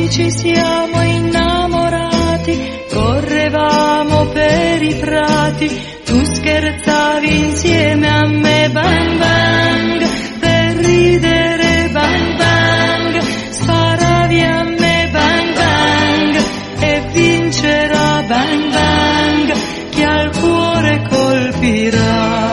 ci siamo innamorati, correvamo per i prati, tu scherzavi insieme a me, bang bang, per ridere, bang bang, sparavi a me, bang bang, e vincerà, bang bang, chi al cuore colpirà.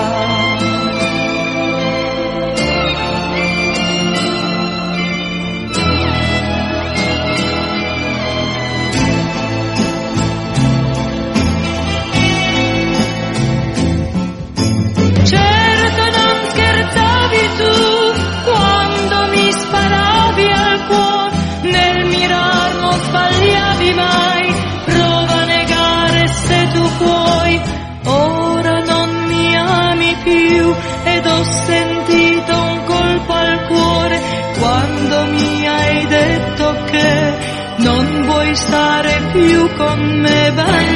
Ed ho sentito un colpo al cuore quando mi hai detto che non vuoi stare più con me, bang